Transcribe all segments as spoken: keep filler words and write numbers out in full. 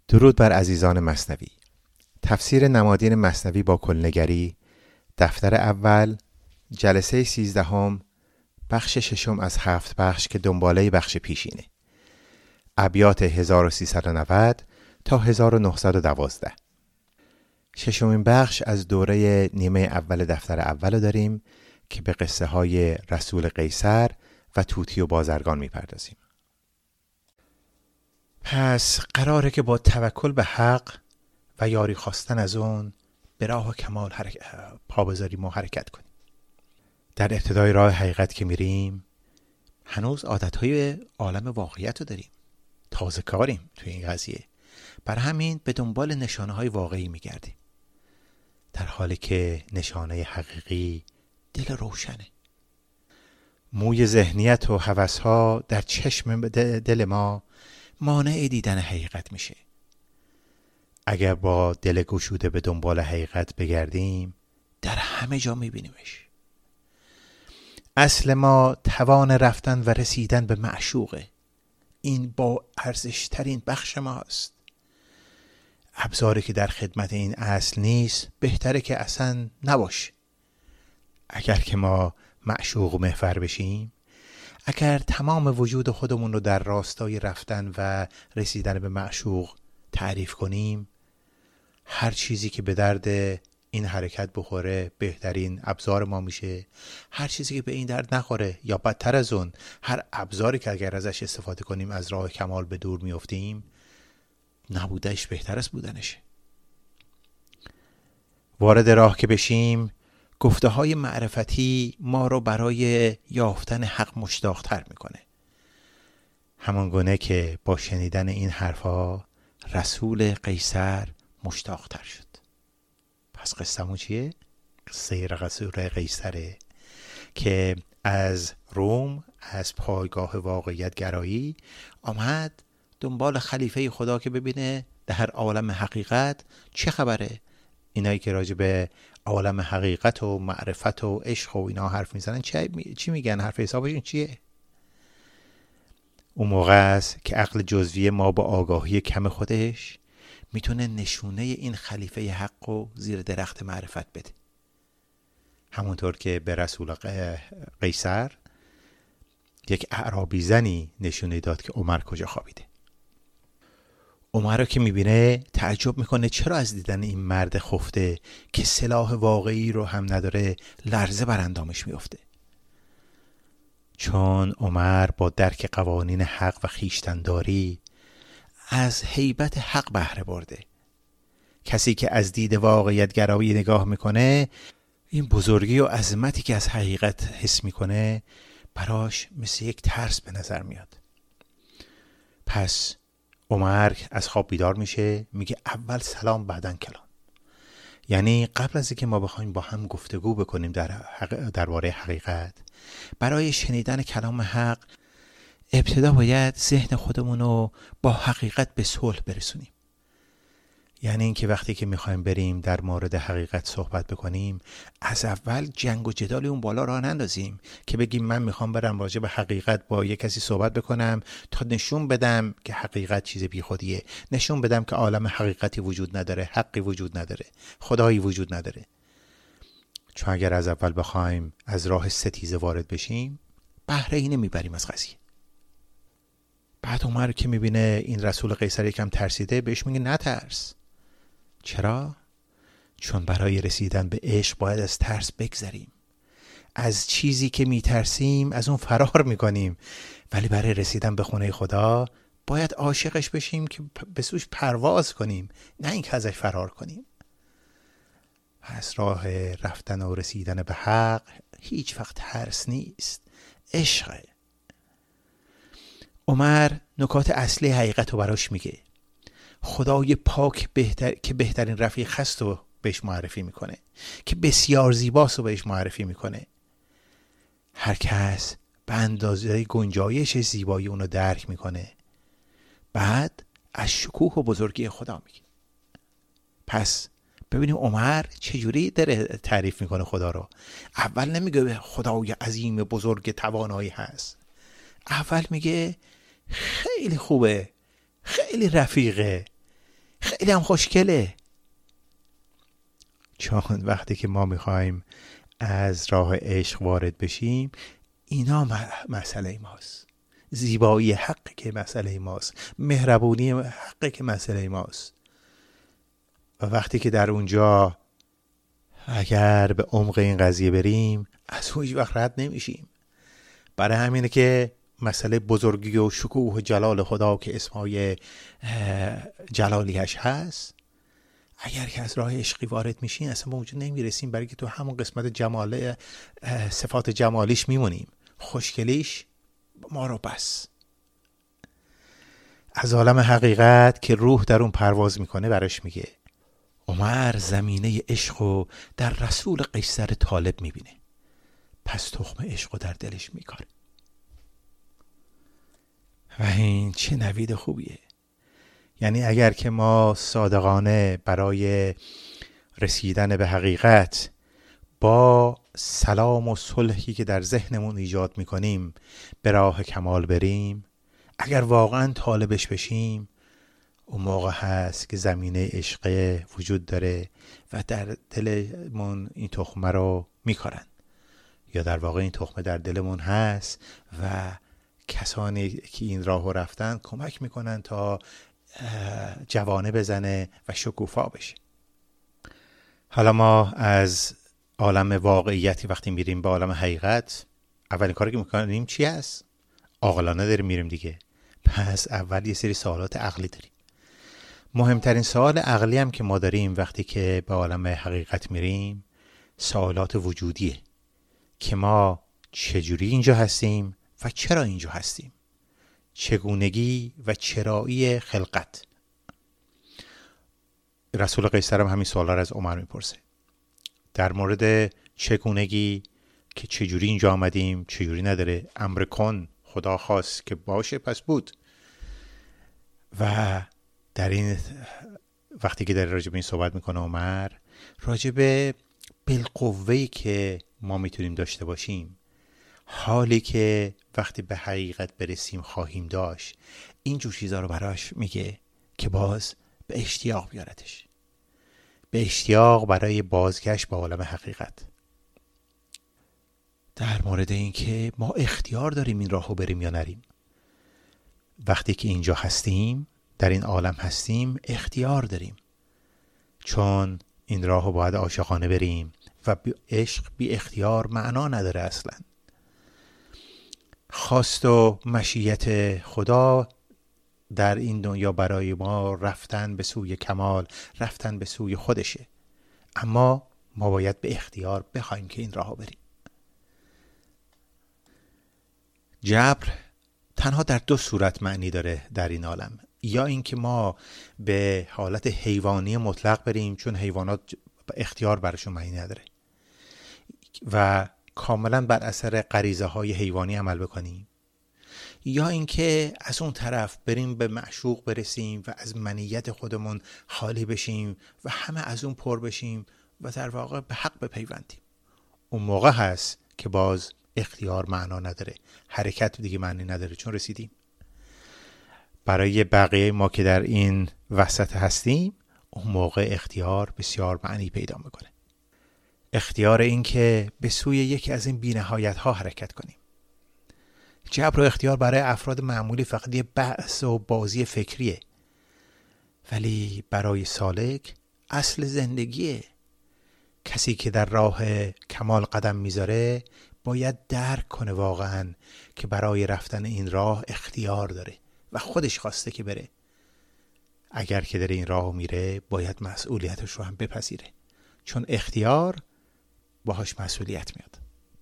درود بر عزیزان مثنوی. تفسیر نمادین مثنوی با کلنگری، دفتر اول، جلسه سیزدهم، بخش ششم از هفت بخش که دنباله بخش پیشینه. ابیات هزار و سیصد و نود تا هزار و نهصد و دوازده. ششمین بخش از دوره نیمه اول دفتر اول داریم که به قصه های رسول قیصر و طوطی و بازرگان میپردازیم. پس قراره که با توکل به حق و یاری خواستن از اون به راه و کمال حرک... پا بذاریم و حرکت کنیم. در ابتدای راه حقیقت که میریم هنوز عادتهای عالم واقعیت رو داریم، تازه کاریم توی این قضیه، بر همین به دنبال نشانه های واقعی میگردیم، در حالی که نشانه حقیقی دل روشنه. موی ذهنیت و هوس‌ها در چشم دل ما مانع دیدن حقیقت میشه. اگر با دل گشوده به دنبال حقیقت بگردیم در همه جا میبینیمش. اصل ما توان رفتن و رسیدن به معشوقه. این با ارزش ترین بخش ماست. ابزاری که در خدمت این اصل نیست بهتره که اصلا نباشه. اگر که ما معشوق محور بشیم، اگر تمام وجود خودمون رو در راستای رفتن و رسیدن به معشوق تعریف کنیم، هر چیزی که به درد این حرکت بخوره بهترین ابزار ما میشه. هر چیزی که به این درد نخوره یا بدتر از اون، هر ابزاری که اگر ازش استفاده کنیم از راه کمال به دور میافتیم، نبودش بهتر از بودنشه. وارد راه که بشیم، گفته های معرفتی ما رو برای یافتن حق مشتاق‌تر میکنه. همان گونه که با شنیدن این حرفا رسول قیصر مشتاق‌تر شد. پس قصه‌مون چیه؟ قصه رسول قیصره که از روم، از پایگاه واقعیت گرایی آمد دنبال خلیفه خدا که ببینه در عالم حقیقت چه خبره. اینایی که راجع به عالم حقیقت و معرفت و عشق و اینا حرف میزنن چی میگن؟ حرف حسابشون چیه؟ اون موقع است که عقل جزوی ما با آگاهی کم خودش میتونه نشونه این خلیفه حق رو زیر درخت معرفت بده. همونطور که به رسول قیصر یک اعرابی زنی نشونه داد که عمر کجا خوابیده. عمر رو که میبینه تعجب میکنه چرا از دیدن این مرد خفته که سلاح واقعی رو هم نداره لرزه بر اندامش میفته. چون عمر با درک قوانین حق و خویشتن‌داری از هیبت حق بهره برده. کسی که از دید واقعیت گرایی نگاه میکنه، این بزرگی و عظمتی که از حقیقت حس میکنه براش مثل یک ترس به نظر میاد. پس عمر از خواب بیدار میشه، میگه اول سلام بعدن کلام. یعنی قبل از اینکه ما بخوایم با هم گفتگو بکنیم در حق... درباره حقیقت، برای شنیدن کلام حق ابتدا باید ذهن خودمون رو با حقیقت به صلح برسونیم. یعنی اینکه وقتی که میخوایم بریم در مورد حقیقت صحبت بکنیم، از اول جنگ و جدال اون بالا راه نندازیم که بگیم من میخوام برم راجع به حقیقت با یک کسی صحبت بکنم تا نشون بدم که حقیقت چیز بیخودیه، نشون بدم که عالم حقیقتی وجود نداره، حقی وجود نداره، خدایی وجود نداره. چون اگر از اول بخوایم از راه ستیزه وارد بشیم، بهره ای نمیبریم از قضیه. بعد عمر که میبینه این رسول قیصر یکم ترسیده، بهش میگه نترس. چرا؟ چون برای رسیدن به عشق باید از ترس بگذریم. از چیزی که میترسیم از اون فرار میکنیم، ولی برای رسیدن به خونه خدا باید عاشقش بشیم که به سوش پرواز کنیم، نه اینکه ازش فرار کنیم. پس راه رفتن و رسیدن به حق هیچ وقت ترس نیست، عشقه. عمر نکات اصلی حقیقت رو براش میگه. خدای پاک بهتر که بهترین رفیق هست رو بهش معرفی میکنه، که بسیار زیباست رو بهش معرفی میکنه. هر کس به اندازه گنجایش زیبایی اونو درک میکنه. بعد از شکوه و بزرگی خدا میگه. پس ببینیم عمر چجوری داره تعریف میکنه خدا رو. اول نمیگه خدای عظیم بزرگ توانایی هست، اول میگه خیلی خوبه، خیلی رفیقه، خیلی هم خوشگله. چون وقتی که ما میخوایم از راه عشق وارد بشیم، اینا مسئله ماست. زیبایی حقی که مسئله ماست، مهربونی حقی که مسئله ماست. و وقتی که در اونجا اگر به عمق این قضیه بریم، از اون هیچ وقت رد نمیشیم. برای همینه که مسئله بزرگی و شکوه و جلال خدا که اسمای جلالیش هست، اگر که از راه عشقی وارد میشین اصلا به اونجا نمیرسیم، برای که تو همون قسمت جمال صفات جمالیش میمونیم. خوشگلیش ما رو بس. از عالم حقیقت که روح در اون پرواز میکنه براش میگه عمر زمینه عشقو در رسول قیصر طالب میبینه، پس تخم عشقو در دلش میکاره. و این چه نوید خوبیه. یعنی اگر که ما صادقانه برای رسیدن به حقیقت با سلام و صلحی که در ذهنمون ایجاد میکنیم به راه کمال بریم، اگر واقعا طالبش بشیم، اون موقع هست که زمینه عشق وجود داره و در دلمون این تخمه رو میکارن، یا در واقع این تخمه در دلمون هست و کسانی که این راهو رفتن کمک میکنن تا جوانه بزنه و شکوفا بشه. حالا ما از عالم واقعیتی وقتی میریم به عالم حقیقت، اولین کاری که میکنیم چی هست؟ عاقلانه داریم میریم دیگه. پس اول یه سری سوالات عقلی داریم. مهمترین سوال عقلی هم که ما داریم وقتی که به عالم حقیقت میریم، سوالات وجودیه که ما چجوری اینجا هستیم و چرا اینجا هستیم، چگونگی و چرایی خلقت. رسول قیصر هم همین سوالا رو از عمر میپرسه در مورد چگونگی، که چجوری اینجا آمدیم، چجوری نداره، امر کن، خدا خواست که باشه پس بود. و در این وقتی که در راجب این صحبت میکنه عمر، راجب بالقوه‌ای که ما میتونیم داشته باشیم، حالی که وقتی به حقیقت برسیم خواهیم داشت، این جور چیزا رو براش میگه که باز به اشتیاق بیارتش، به اشتیاق برای بازگشت به عالم حقیقت. در مورد این که ما اختیار داریم این راهو بریم یا نریم. وقتی که اینجا هستیم، در این عالم هستیم، اختیار داریم، چون این راهو باید عاشقانه بریم و بی عشق بی اختیار معنا نداره اصلا. خواست و مشیت خدا در این دنیا برای ما رفتن به سوی کمال، رفتن به سوی خودشه، اما ما باید به اختیار بخوایم که این راهو بریم. جبر تنها در دو صورت معنی داره در این عالم، یا اینکه ما به حالت حیوانی مطلق بریم چون حیوانات اختیار برشون معنی نداره و کاملا بر اثر غریزه های حیوانی عمل بکنیم، یا اینکه از اون طرف بریم به معشوق برسیم و از منیت خودمون خالی بشیم و همه از اون پر بشیم و در واقع به حق بپیوندیم. اون موقع هست که باز اختیار معنا نداره، حرکت دیگه معنی نداره، چون رسیدیم. برای بقیه ما که در این وسط هستیم، اون موقع اختیار بسیار معنی پیدا میکنه. اختیار این که به سوی یکی از این بی‌نهایت ها حرکت کنیم. جبر و اختیار برای افراد معمولی فقط یه بحث و بازی فکریه، ولی برای سالک اصل زندگیه. کسی که در راه کمال قدم میذاره باید درک کنه واقعا که برای رفتن این راه اختیار داره و خودش خواسته که بره. اگر که داره این راهو میره باید مسئولیتش رو هم بپذیره، چون اختیار باهاش مسئولیت میاد.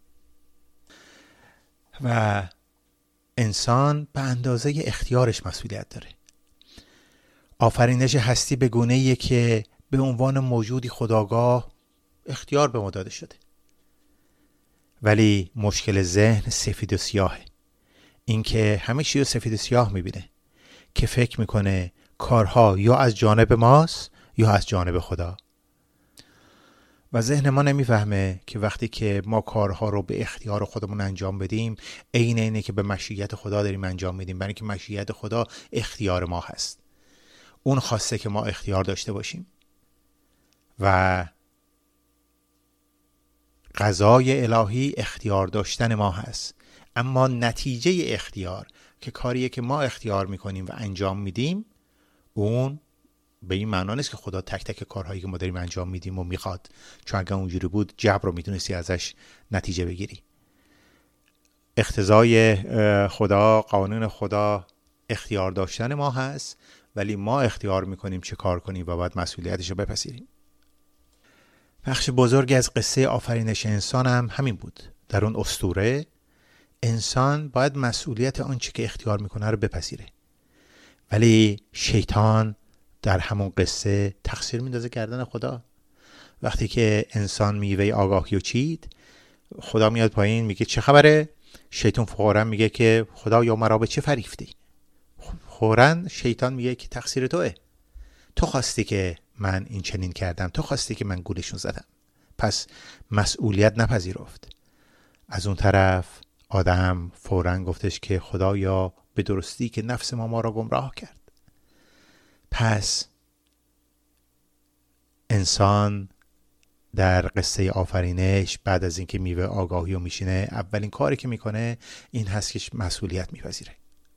و انسان به اندازه اختیارش مسئولیت داره. آفرینش هستی به گونه‌ایه که به عنوان موجودی خودآگاه اختیار به ما داده شده، ولی مشکل ذهن سفید و سیاهه. این که همه چیز رو سفید و سیاه میبینه، که فکر میکنه کارها یا از جانب ماست یا از جانب خدا. و ذهن ما نمیفهمه که وقتی که ما کارها رو به اختیار خودمون انجام بدیم، عین اینه که به مشیت خدا داریم انجام میدیم، برای اینکه مشیت خدا اختیار ما هست. اون خواسته که ما اختیار داشته باشیم و قضای الهی اختیار داشتن ما هست. اما نتیجه اختیار که کاریه که ما اختیار میکنیم و انجام میدیم، اون به این معنا نیست که خدا تک تک کارهایی که ما داریم انجام میدیم و میخواد، چون اگه اونجوری بود جبر رو میتونستی ازش نتیجه بگیری. اقتضای خدا، قانون خدا اختیار داشتن ما هست، ولی ما اختیار میکنیم چه کار کنیم و باید مسئولیتش رو بپذیریم. بخش بزرگی از قصه آفرینش انسان هم همین بود. در اون اسطوره انسان باید مسئولیت آنچه که اختیار میکنه رو بپذیره، ولی شیطان در همون قصه تقصیر میندازه گردن خدا. وقتی که انسان میوه آگاهی رو چید، خدا میاد پایین میگه چه خبره؟ شیطان فوراً میگه که خدا یا مرا به چه فریفتی؟ فوراً شیطان میگه که تقصیر توئه، تو خواستی که من این چنین کردم، تو خواستی که من گولشون زدم، پس مسئولیت نپذیرفت. از اون طرف آدم فوراً گفتش که خدایا به درستی که نفس ما ما را گمراه کرد. پس انسان در قصه آفرینش بعد از اینکه میوه آگاهی رو میشینه، اولین کاری که میکنه این هست که مسئولیت میپذیره.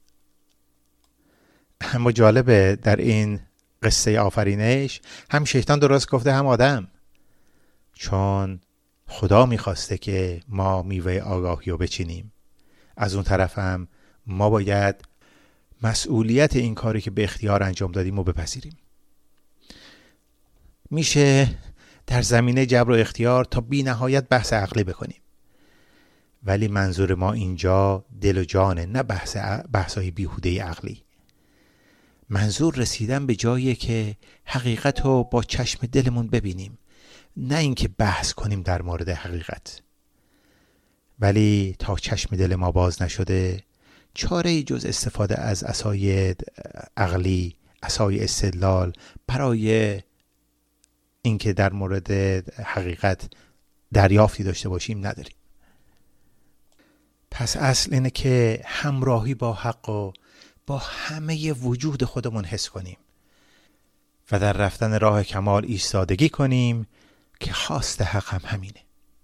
اما جالبه در این قصه آفرینش هم شیطان درست گفته هم آدم، چون خدا میخواسته که ما میوه آگاهی رو بچینیم. از اون طرف هم ما باید مسئولیت این کاری که به اختیار انجام دادیم رو بپذیریم. میشه در زمینه جبر و اختیار تا بی نهایت بحث عقلی بکنیم، ولی منظور ما اینجا دل و جانه، نه بحث بحثای بیهوده عقلی. منظور رسیدن به جایی که حقیقت رو با چشم دلمون ببینیم، نه اینکه بحث کنیم در مورد حقیقت. ولی تا چشم دل ما باز نشده، چاره جز استفاده از عصای عقلی، عصای استدلال برای اینکه در مورد حقیقت دریافتی داشته باشیم نداریم. پس اصل اینه که همراهی با حق و با همه وجود خودمون حس کنیم و در رفتن راه کمال ایستادگی کنیم که خواست حق هم همینه.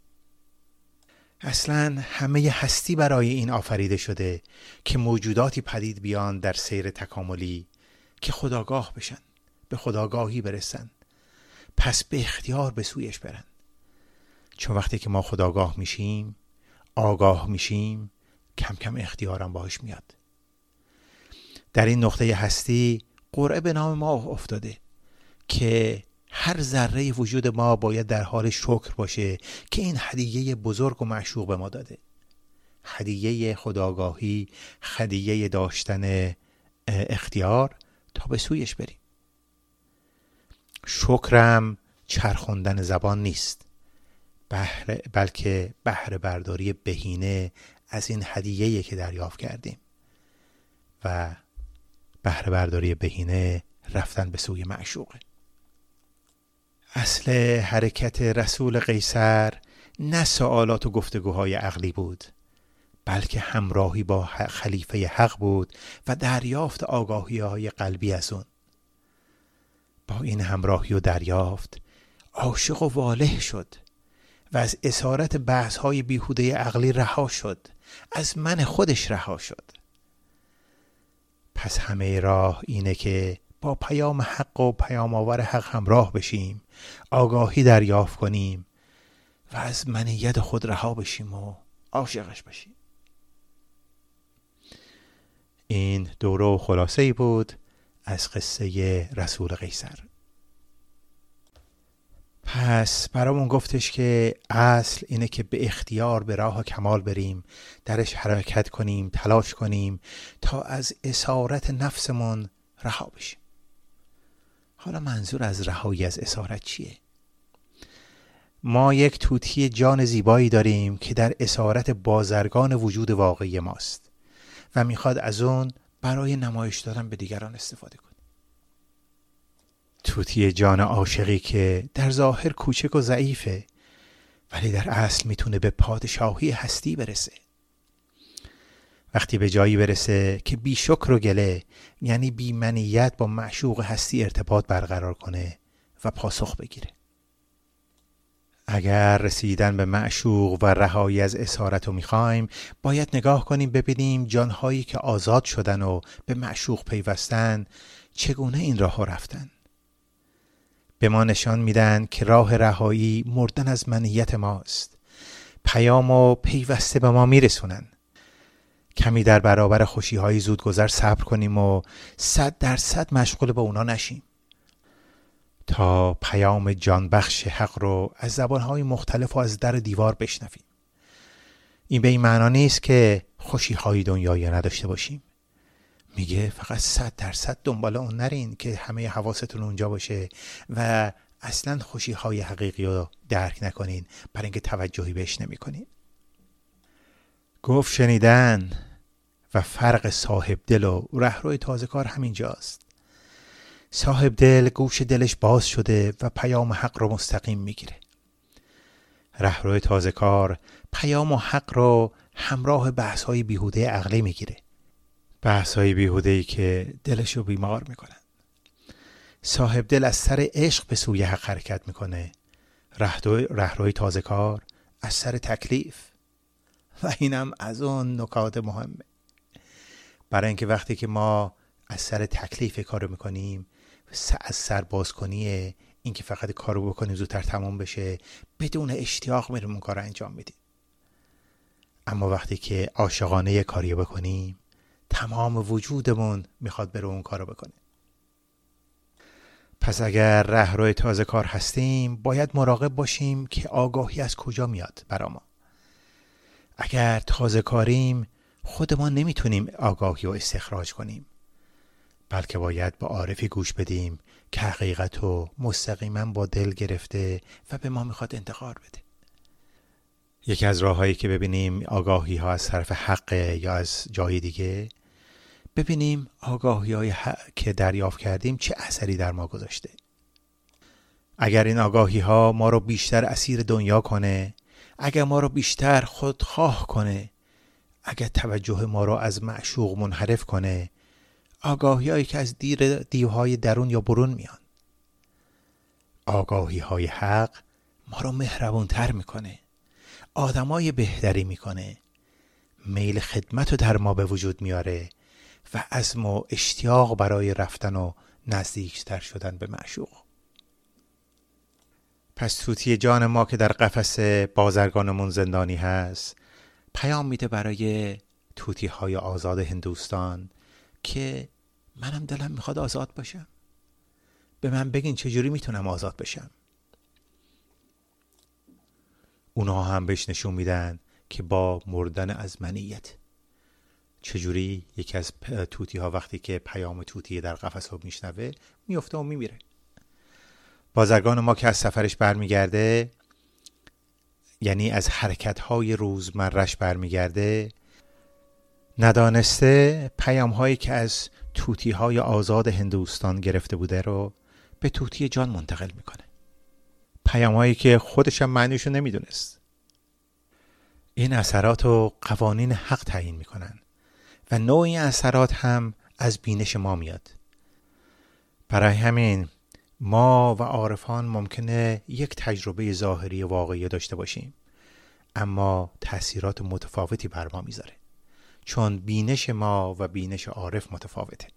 اصلا همه هستی برای این آفریده شده که موجوداتی پدید بیان در سیر تکاملی که خودآگاه بشن، به خودآگاهی برسن، پس به اختیار به سویش برن. چون وقتی که ما خودآگاه میشیم، آگاه میشیم، کم کم اختیارم باهاش میاد. در این نقطه هستی قرعه به نام ما افتاده که هر ذره وجود ما باید در حال شکر باشه که این هدیه بزرگ و معشوق به ما داده. هدیه خودآگاهی، هدیه داشتن اختیار تا به سویش بریم. شکرم چرخوندن زبان نیست، بهره بلکه بهره برداری بهینه از این هدیه‌ای که دریافت کردیم و بهره برداری بهینه رفتن به سوی معشوقه. اصل حرکت رسول قیصر نه سوالات و گفتگوهای عقلی بود، بلکه همراهی با خلیفه حق بود و دریافت آگاهی های قلبی از اون. با این همراهی و دریافت عاشق و واله شد و از اسارت بحث های بیهوده عقلی رها شد، از من خودش رها شد. پس همه راه اینه که با پیام حق و پیام آور حق همراه بشیم، آگاهی دریافت کنیم و از منیت خود رها بشیم و عاشقش بشیم. این دوره و خلاصه ای بود از قصه رسول قیصر. پس برامون گفتش که اصل اینه که به اختیار به راه کمال بریم، درش حرکت کنیم، تلاش کنیم تا از اسارت نفسمون رها بشیم. حالا منظور از رهایی از اسارت چیه؟ ما یک توتی جان زیبایی داریم که در اسارت بازرگان وجود واقعی ماست و میخواد از اون برای نمایش دادن به دیگران استفاده کنه. توتی جان عاشقی که در ظاهر کوچک و ضعیفه، ولی در اصل میتونه به پادشاهی هستی برسه. وقتی به جایی برسه که بی شکر و گله، یعنی بی منیت، با معشوق هستی ارتباط برقرار کنه و پاسخ بگیره. اگر رسیدن به معشوق و رهایی از اسارت رو میخوایم، باید نگاه کنیم ببینیم جانهایی که آزاد شدن و به معشوق پیوستن چگونه این راه ها رفتن. به ما نشان میدن که راه رهایی مردن از منیت ماست. پیام و پیوسته به ما میرسونن. کمی در برابر خوشی های زودگذر صبر کنیم و صد درصد مشغول به اونا نشیم تا پیام جانبخش حق رو از زبانهای مختلف و از در دیوار بشنویم. این به این معنا نیست که خوشی های دنیایی نداشته باشیم. میگه فقط صد درصد دنبال اون نرین که همه حواستون اونجا باشه و اصلا خوشی های حقیقی رو درک نکنین، برای اینکه توجهی بهش نمی کنین. گفت شنیدن و فرق صاحب دل و رهرو تازه کار همینجاست. صاحب دل گوش دلش باز شده و پیام حق رو مستقیم میگیره. رهرو تازه کار پیام و حق رو همراه بحث های بیهوده عقلی میگیره. بحث های بیهوده‌ای که دلش رو بیمار میکنن. صاحب دل از سر عشق به سوی حق حرکت میکنه. رهروی تازه کار از سر تکلیف. و اینم از اون نکات مهمه. برای اینکه وقتی که ما از سر تکلیف کارو میکنیم، از سر بازکنیه، این که فقط کارو بکنیم زودتر تمام بشه، بدون اشتیاق میریم اون کار انجام میدیم. اما وقتی که عاشقانه کاری بکنیم، تمام وجودمون میخواد بره اون کارو بکنه. پس اگر رهرو تازه کار هستیم، باید مراقب باشیم که آگاهی از کجا میاد برا ما. اگر تازه کاریم، خود ما نمیتونیم آگاهی رو استخراج کنیم، بلکه باید با عارفی گوش بدیم که حقیقت رو مستقیما با دل گرفته و به ما میخواد انتقال بده. یکی از راههایی که ببینیم آگاهی ها از طرف حق یا از جای دیگه، ببینیم آگاهی های که دریافت کردیم چه اثری در ما گذاشته. اگر این آگاهی ها ما رو بیشتر اسیر دنیا کنه، اگر ما رو بیشتر خودخواه کنه، اگر توجه ما رو از معشوق منحرف کنه، آگاهی هایی که از دیر دیوهای درون یا برون میان. آگاهی های حق ما رو مهربون تر میکنه، آدمای بهتری میکنه، میل خدمت رو در ما به وجود میاره و عزم و اشتیاق برای رفتن و نزدیکتر شدن به معشوق. پس طوطی جان ما که در قفس بازرگانمون زندانی هست، پیام میده برای طوطی های آزاد هندوستان که منم دلم میخواد آزاد باشم. به من بگین چجوری میتونم آزاد بشم. اونها هم بهش نشون میدن که با مردن از منیت. چجوری یکی از طوطی ها وقتی که پیام طوطی در قفس رو میشنوه میفته و میمیره. بازرگان ما که از سفرش برمیگرده، یعنی از حرکت های روزمرش برمیگرده، ندانسته پیام هایی که از طوطی های آزاد هندوستان گرفته بوده رو به طوطی جان منتقل میکنه. پیام هایی که خودش هم معنیشو نمیدونست. این اثرات و قوانین حق تعیین میکنن و نوع این اثرات هم از بینش ما میاد. برای همین ما و عارفان ممکنه یک تجربه ظاهری واقعی داشته باشیم، اما تأثیرات متفاوتی بر ما میذاره، چون بینش ما و بینش عارف متفاوته.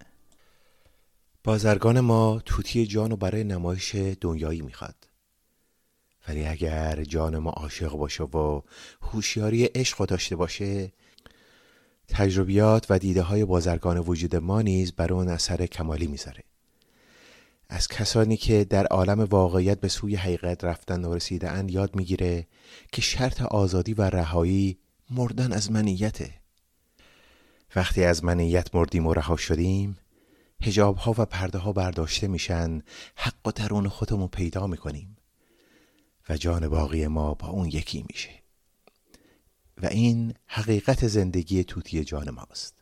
بازرگان ما طوطی جانو برای نمایش دنیایی میخواد، ولی اگر جان ما عاشق باشه و هوشیاری عشق داشته باشه، تجربیات و دیده های بازرگان وجود ما نیز بر اون اثر کمالی میذاره. از کسانی که در عالم واقعیت به سوی حقیقت رفتن و رسیدن یاد میگیره که شرط آزادی و رهایی مردن از منیته. وقتی از منیت مردیم و رها شدیم، حجاب ها و پرده ها برداشته میشن، حق و درون خودمون پیدا میکنیم و جان باقی ما با اون یکی میشه. و این حقیقت زندگی طوطی جان ماست.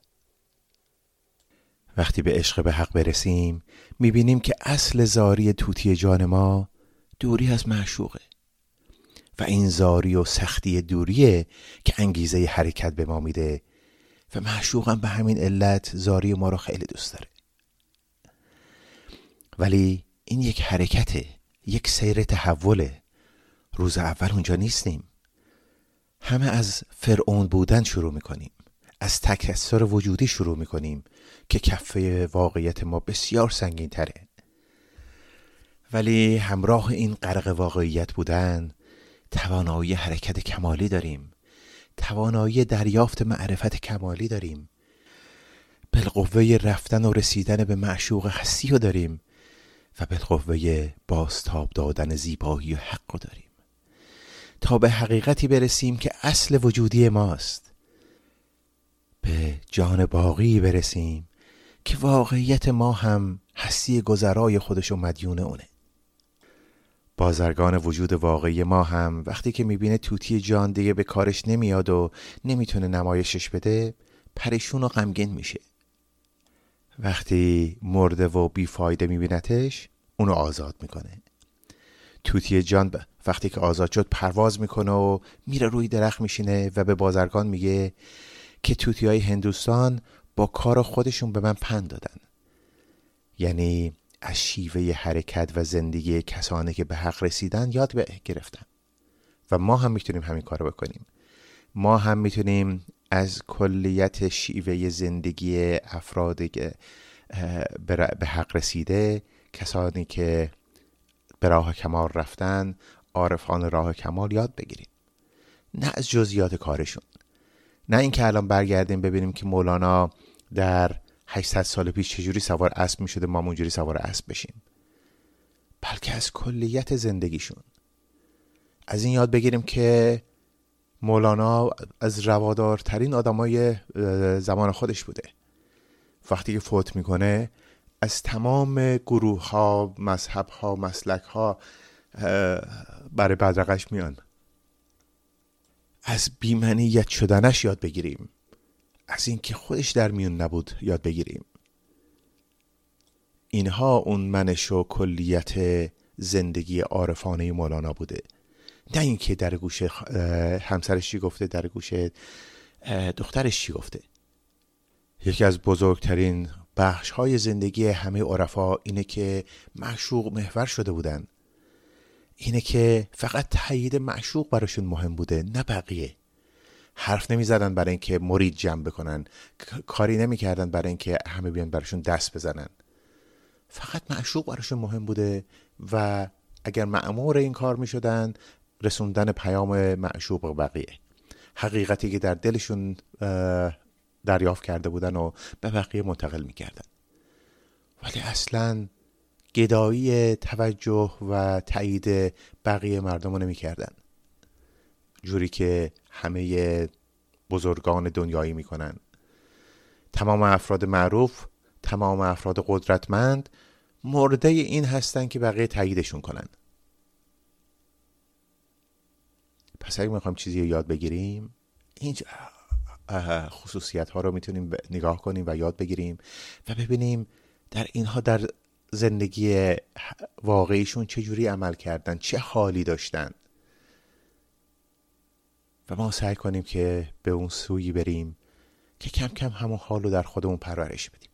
وقتی به عشق به حق برسیم، میبینیم که اصل زاری طوطی جان ما دوری از معشوقه و این زاری و سختی دوریه که انگیزه حرکت به ما میده و معشوقم به همین علت زاری ما رو خیلی دوست داره. ولی این یک حرکته، یک سیر تحوله. روز اول اونجا نیستیم. همه از فرعون بودن شروع میکنیم، از تکثر وجودی شروع میکنیم که کفه واقعیت ما بسیار سنگین تره. ولی همراه این غرق واقعیت بودن توانایی حرکت کمالی داریم، توانایی دریافت معرفت کمالی داریم، بالقوه رفتن و رسیدن به معشوق هستی رو داریم و بالقوه بازتاب دادن زیبایی و حق رو داریم تا به حقیقتی برسیم که اصل وجودی ماست، به جان باقی برسیم که واقعیت ما هم هستی گذرای خودشو مدیون اونه. بازرگان وجود واقعی ما هم وقتی که میبینه توتی جان دیگه به کارش نمیاد و نمیتونه نمایشش بده، پریشون و غمگین میشه. وقتی مرده و بیفایده میبینتش، اونو آزاد میکنه. توتی جان وقتی که آزاد شد پرواز میکنه و میره روی درخت میشینه و به بازرگان میگه که توتی های هندوستان با کار خودشون به من پند دادن. یعنی از شیوه حرکت و زندگی کسانی که به حق رسیدن یاد گرفتن و ما هم میتونیم همین کارو بکنیم. ما هم میتونیم از کلیت شیوه زندگی افرادی که به حق رسیده، کسانی که به راه کمال رفتن، عارفان راه کمال یاد بگیریم، نه از جزئیات کارشون. نه اینکه الان برگردیم ببینیم که مولانا در هشتصد سال پیش چجوری سوار اسب می شده ما اونجوری سوار اسب بشیم، بلکه از کلیت زندگیشون. از این یاد بگیریم که مولانا از روادارترین آدمای زمان خودش بوده. وقتی که فوت میکنه از تمام گروه ها، مذهب ها، مسلک ها برای بدرقش میان. از بی‌منیت شدنش یاد بگیریم، از این که خودش در میون نبود یاد بگیریم. اینها اون منش و کلیت زندگی عارفانه مولانا بوده، نه اینکه در گوش همسرش چی گفته، در گوش دخترش چی گفته. یکی از بزرگترین بخش های زندگی همه عرفا اینه که معشوق محور شده بودن، اینه که فقط تایید معشوق براشون مهم بوده، نه بقیه. حرف نمی زدن برای اینکه مرید جمع بکنن، کاری نمی کردن برای اینکه همه بیان براشون دست بزنن. فقط معشوق براشون مهم بوده و اگر مأمور این کار می شدن رسوندن پیام معشوق به بقیه، حقیقتی که در دلشون دریافت کرده بودن و به بقیه منتقل می کردن. ولی اصلاً گدایی توجه و تایید بقیه مردم رو نمی کردن، جوری که همه بزرگان دنیایی می کنن. تمام افراد معروف، تمام افراد قدرتمند مرده این هستن که بقیه تاییدشون کنن. پس اگه میخوایم چیزی رو یاد بگیریم، این خصوصیت ها رو میتونیم نگاه کنیم و یاد بگیریم و ببینیم در اینها در زندگی واقعیشون چجوری عمل کردن، چه حالی داشتن و ما سعی کنیم که به اون سویی بریم که کم کم همون حال رو در خودمون پرورش بدیم.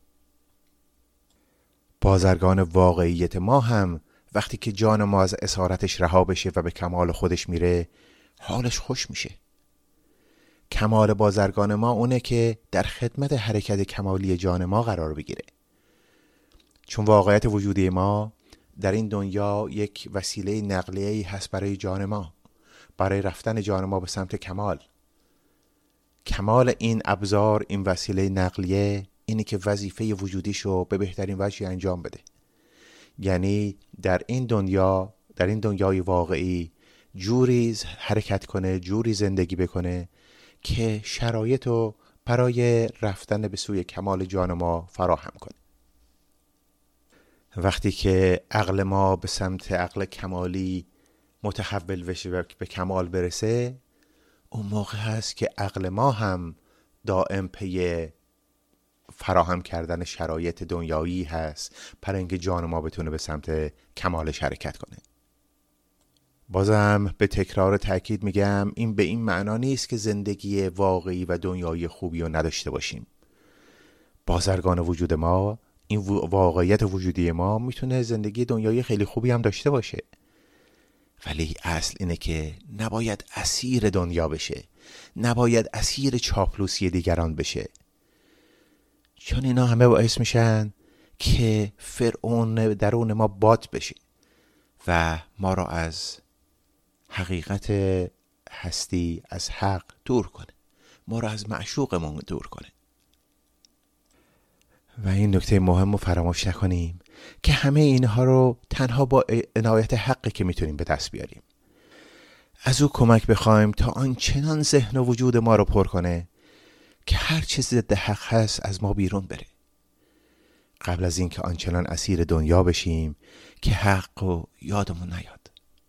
بازرگان واقعیت ما هم وقتی که جان ما از اسارتش رها بشه و به کمال خودش میره، حالش خوش میشه. کمال بازرگان ما اونه که در خدمت حرکت کمالی جان ما قرار بگیره، چون واقعیت وجودی ما در این دنیا یک وسیله نقلیه‌ای هست برای جان ما، برای رفتن جان ما به سمت کمال. کمال این ابزار، این وسیله نقلیه، اینی که وظیفه وجودیشو به بهترین وجهی انجام بده. یعنی در این دنیا، در این دنیای واقعی جوری حرکت کنه، جوری زندگی بکنه که شرایطو برای رفتن به سوی کمال جان ما فراهم کنه. وقتی که عقل ما به سمت عقل کمالی متحول بشه و به کمال برسه، اون موقع هست که عقل ما هم دائم پی فراهم کردن شرایط دنیایی هست برای اینکه جان ما بتونه به سمت کمالش حرکت کنه. بازم به تکرار تأکید میگم این به این معنا نیست که زندگی واقعی و دنیای خوبی رو نداشته باشیم. بازرگان وجود ما، این واقعیت وجودی ما میتونه زندگی دنیای خیلی خوبی هم داشته باشه، ولی اصل اینه که نباید اسیر دنیا بشه، نباید اسیر چاپلوسی دیگران بشه، چون اینا همه باعث میشن که فرعون درون ما باد بشه و ما را از حقیقت هستی، از حق دور کنه، ما را از معشوقمون دور کنه. و این نکته مهم رو فراموش نکنیم که همه اینها رو تنها با عنایت حقی که میتونیم به دست بیاریم. از او کمک بخوایم تا آنچنان ذهن و وجود ما رو پر کنه که هر چیز ضد حق هست از ما بیرون بره، قبل از این که آنچنان اسیر دنیا بشیم که حق رو یادمون نیاد.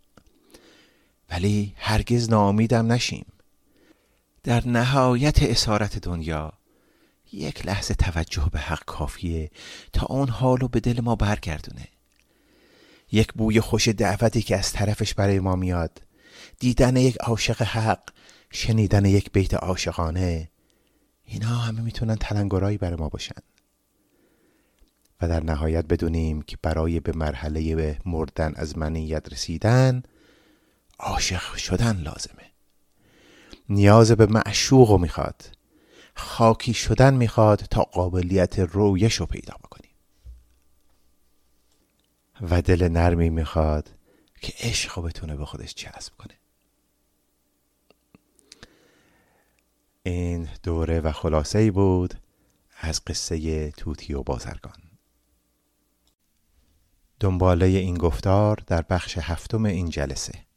ولی هرگز ناامیدم نشیم. در نهایت اسارت دنیا یک لحظه توجه به حق کافیه تا اون حالو به دل ما برگردونه. یک بوی خوش دعوتی که از طرفش برای ما میاد، دیدن یک عاشق حق، شنیدن یک بیت عاشقانه، اینا همه میتونن تلنگرایی برای ما باشن. و در نهایت بدونیم که برای به مرحله به مردن از منیت رسیدن عاشق شدن لازمه. نیاز به معشوق میخواد، خاکی شدن میخواد تا قابلیت رویش رو پیدا بکنیم، و دل نرمی میخواد که عشق رو بتونه به خودش جذب کنه. این دوره و خلاصه‌ای بود از قصه طوطی و بازرگان. دنباله این گفتار در بخش هفتم این جلسه.